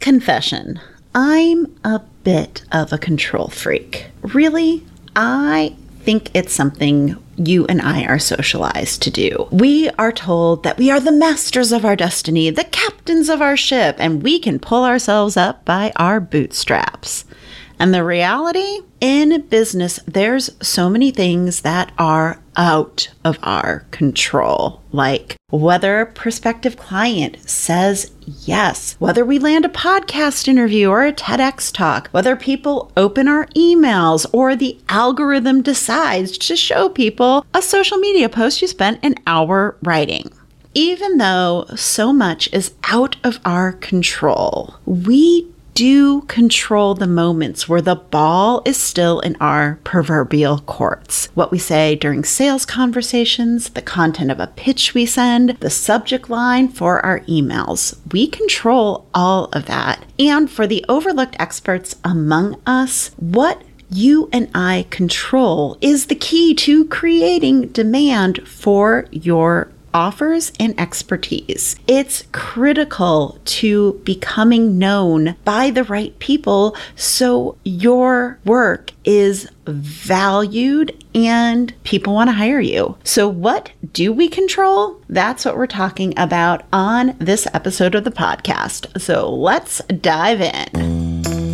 Confession. I'm a bit of a control freak. Really, I think it's something you and I are socialized to do. We are told that we are the masters of our destiny, the captains of our ship, and we can pull ourselves up by our bootstraps. And the reality? In business, there's so many things that are out of our control, like whether a prospective client says yes, whether we land a podcast interview or a TEDx talk, whether people open our emails, or the algorithm decides to show people a social media post you spent an hour writing. Even though so much is out of our control, we do control the moments where the ball is still in our proverbial courts. What we say during sales conversations, the content of a pitch we send, the subject line for our emails. We control all of that. And for the overlooked experts among us, what you and I control is the key to creating demand for your offers and expertise. It's critical to becoming known by the right people so your work is valued and people want to hire you. So what do we control? That's what we're talking about on this episode of the podcast. So let's dive in.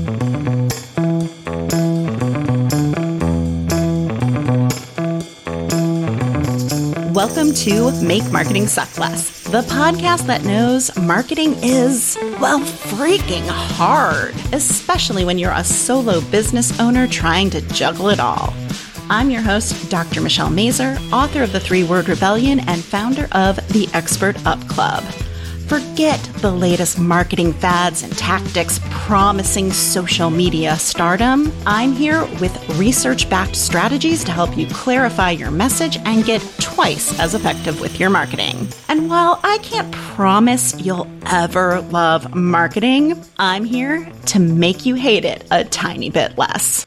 Welcome to Make Marketing Suck Less, the podcast that knows marketing is, well, freaking hard, especially when you're a solo business owner trying to juggle it all. I'm your host, Dr. Michelle Mazur, author of The 3-Word Rebellion and founder of the Expert Up Club. Forget the latest marketing fads and tactics promising social media stardom. I'm here with research-backed strategies to help you clarify your message and get twice as effective with your marketing. And while I can't promise you'll ever love marketing, I'm here to make you hate it a tiny bit less.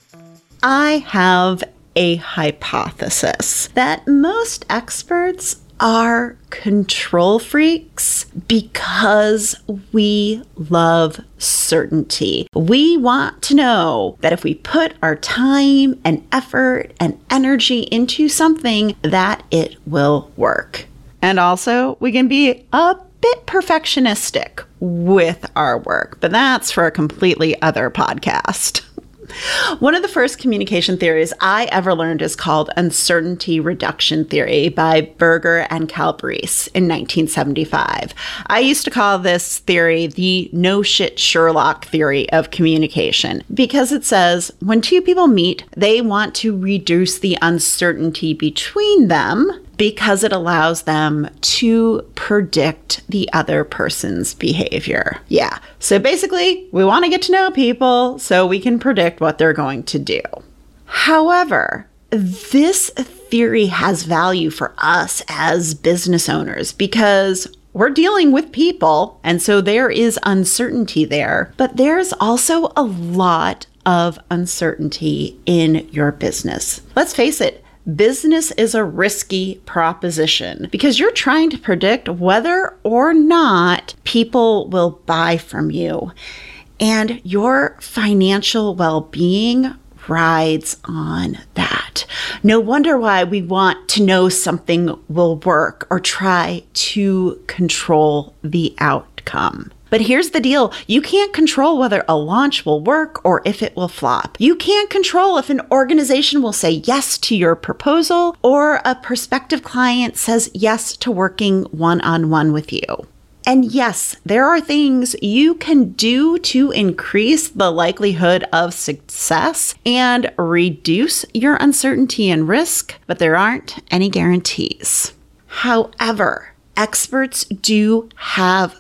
I have a hypothesis that most experts are control freaks because we love certainty. We want to know that if we put our time and effort and energy into something, that it will work. And also, we can be a bit perfectionistic with our work, but that's for a completely other podcast. One of the first communication theories I ever learned is called uncertainty reduction theory by Berger and Calabrese in 1975. I used to call this theory the no shit Sherlock theory of communication because it says when two people meet, they want to reduce the uncertainty between them because it allows them to predict the other person's behavior. Yeah, so basically, we want to get to know people so we can predict what they're going to do. However, this theory has value for us as business owners because we're dealing with people, and so there is uncertainty there, but there's also a lot of uncertainty in your business. Let's face it, business is a risky proposition because you're trying to predict whether or not people will buy from you. And your financial well-being rides on that. No wonder why we want to know something will work or try to control the outcome. But here's the deal. You can't control whether a launch will work or if it will flop. You can't control if an organization will say yes to your proposal or a prospective client says yes to working one-on-one with you. And yes, there are things you can do to increase the likelihood of success and reduce your uncertainty and risk, but there aren't any guarantees. However, experts do have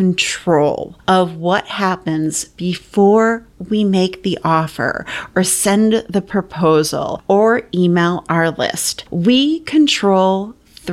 control of what happens before we make the offer or send the proposal or email our list. We control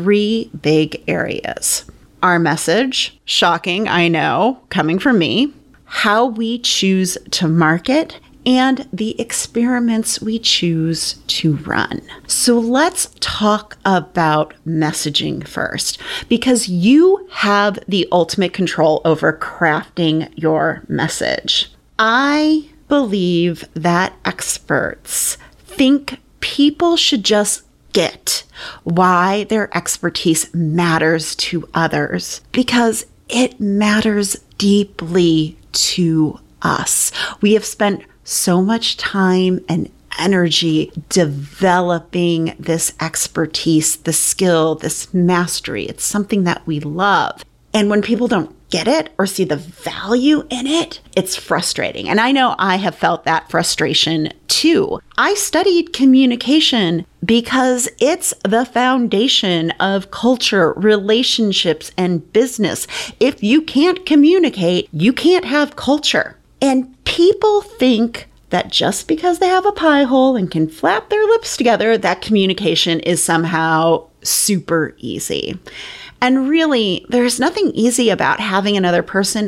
3 big areas. Our message, shocking, I know, coming from me, how we choose to market, and the experiments we choose to run. So let's talk about messaging first, because you have the ultimate control over crafting your message. I believe that experts think people should just get why their expertise matters to others, because it matters deeply to us. We have spent so much time and energy developing this expertise, the skill, this mastery. It's something that we love. And when people don't get it or see the value in it, it's frustrating. And I know I have felt that frustration too. I studied communication because it's the foundation of culture, relationships, and business. If you can't communicate, you can't have culture. And people think that just because they have a pie hole and can flap their lips together, that communication is somehow super easy. And really, there's nothing easy about having another person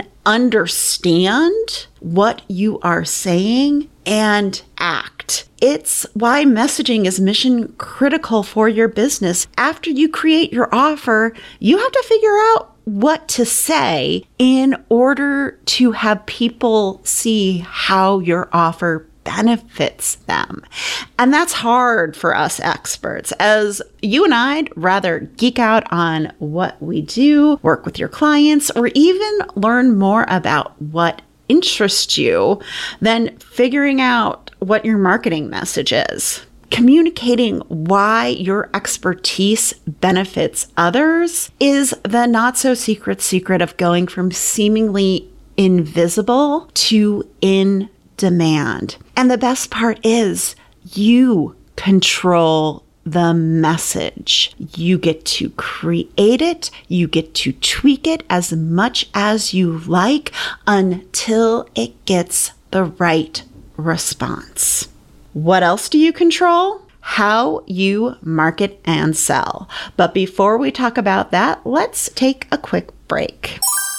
understand what you are saying and act. It's why messaging is mission critical for your business. After you create your offer, you have to figure out what to say in order to have people see how your offer benefits them. And that's hard for us experts, as you and I'd rather geek out on what we do, work with your clients, or even learn more about what interests you than figuring out what your marketing message is. Communicating why your expertise benefits others is the not so secret of going from seemingly invisible to in demand. And the best part is you control the message. You get to create it. You get to tweak it as much as you like until it gets the right response. What else do you control? How you market and sell. But before we talk about that, let's take a quick break.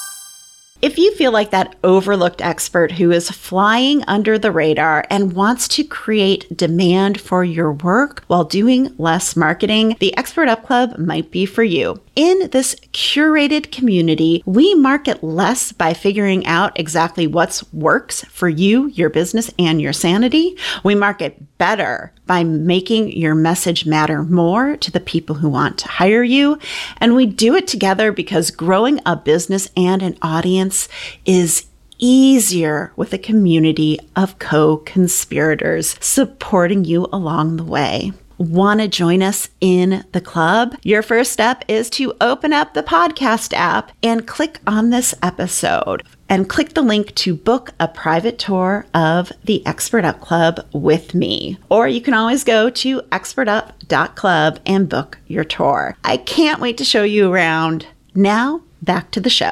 If you feel like that overlooked expert who is flying under the radar and wants to create demand for your work while doing less marketing, the Expert Up Club might be for you. In this curated community, we market less by figuring out exactly what works for you, your business, and your sanity. We market better by making your message matter more to the people who want to hire you. And we do it together because growing a business and an audience is easier with a community of co-conspirators supporting you along the way. Want to join us in the club? Your first step is to open up the podcast app and click on this episode and click the link to book a private tour of the Expert Up Club with me. Or you can always go to expertup.club and book your tour. I can't wait to show you around. Now, back to the show.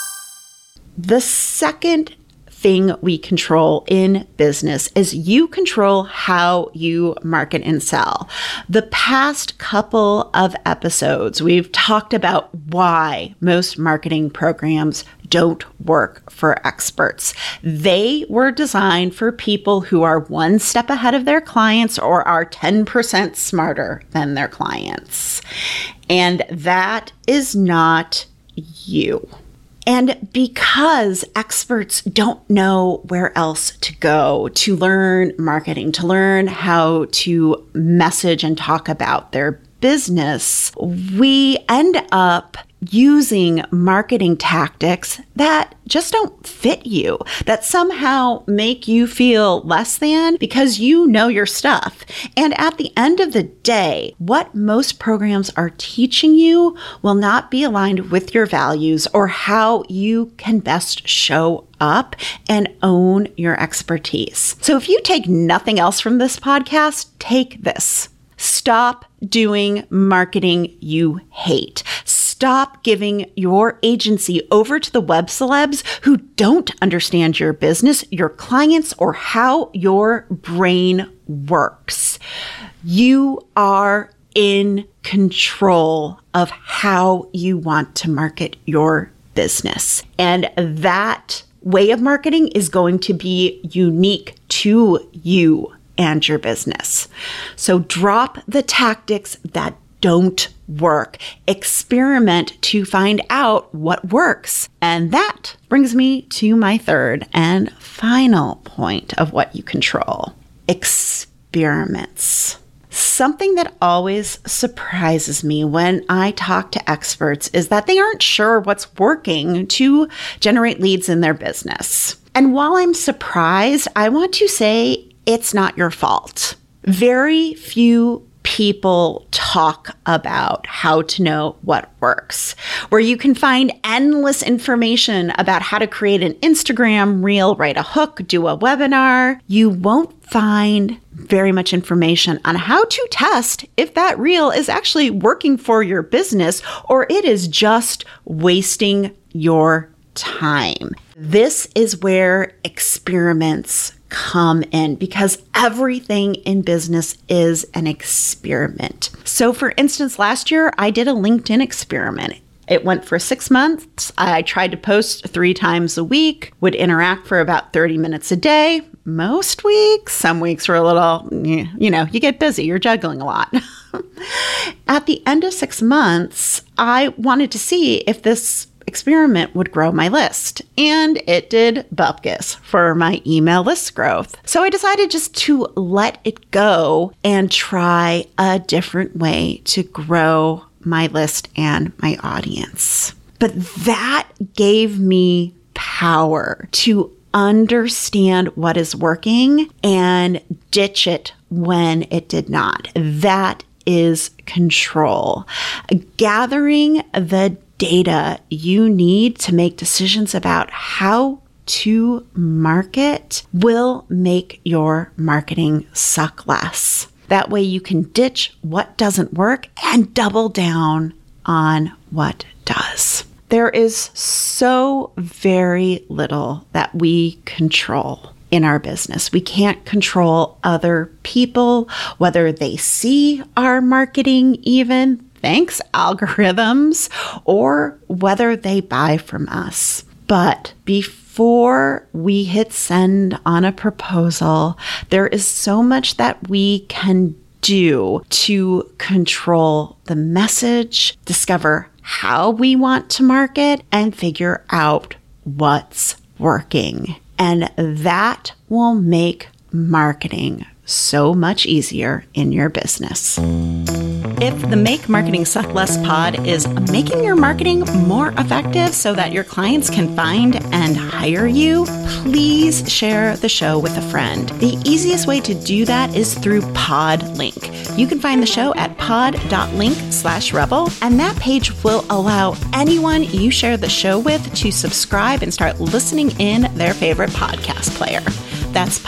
The second thing we control in business is you control how you market and sell. The past couple of episodes, we've talked about why most marketing programs don't work for experts. They were designed for people who are one step ahead of their clients or are 10% smarter than their clients. And that is not you. And because experts don't know where else to go to learn marketing, to learn how to message and talk about their business, we end up using marketing tactics that just don't fit you, that somehow make you feel less than because you know your stuff. And at the end of the day, what most programs are teaching you will not be aligned with your values or how you can best show up and own your expertise. So if you take nothing else from this podcast, take this. Stop doing marketing you hate. Stop giving your agency over to the web celebs who don't understand your business, your clients, or how your brain works. You are in control of how you want to market your business. And that way of marketing is going to be unique to you and your business. So drop the tactics that don't work. Experiment to find out what works. And that brings me to my third and final point of what you control. Experiments. Something that always surprises me when I talk to experts is that they aren't sure what's working to generate leads in their business. And while I'm surprised, I want to say it's not your fault. Very few people talk about how to know what works, where you can find endless information about how to create an Instagram reel, write a hook, do a webinar. You won't find very much information on how to test if that reel is actually working for your business or it is just wasting your time. This is where experiments come in because everything in business is an experiment. So for instance, last year I did a LinkedIn experiment. It went for 6 months. I tried to post 3 times a week, would interact for about 30 minutes a day. Most weeks, some weeks were a little, you get busy, you're juggling a lot. At the end of 6 months, I wanted to see if this experiment would grow my list, and it did bupkis for my email list growth. So I decided just to let it go and try a different way to grow my list and my audience. But that gave me power to understand what is working and ditch it when it did not. That is control. Gathering the data you need to make decisions about how to market will make your marketing suck less. That way you can ditch what doesn't work and double down on what does. There is so very little that we control in our business. We can't control other people, whether they see our marketing even, thanks algorithms, or whether they buy from us. But before we hit send on a proposal, there is so much that we can do to control the message, discover how we want to market, and figure out what's working. And that will make marketing so much easier in your business. If the Make Marketing Suck Less pod is making your marketing more effective so that your clients can find and hire you, please share the show with a friend. The easiest way to do that is through PodLink. You can find the show at pod.link/rebel, and that page will allow anyone you share the show with to subscribe and start listening in their favorite podcast player. That's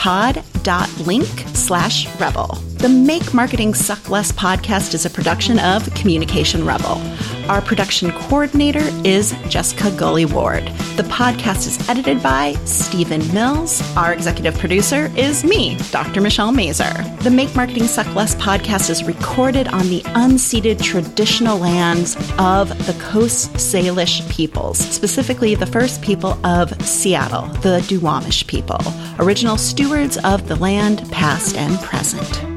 pod.link/rebel. The Make Marketing Suck Less podcast is a production of Communication Rebel. Our production coordinator is Jessica Gully-Ward. The podcast is edited by Stephen Mills. Our executive producer is me, Dr. Michelle Mazur. The Make Marketing Suck Less podcast is recorded on the unceded traditional lands of the Coast Salish peoples, specifically the first people of Seattle, the Duwamish people, original stewards of the land, past and present.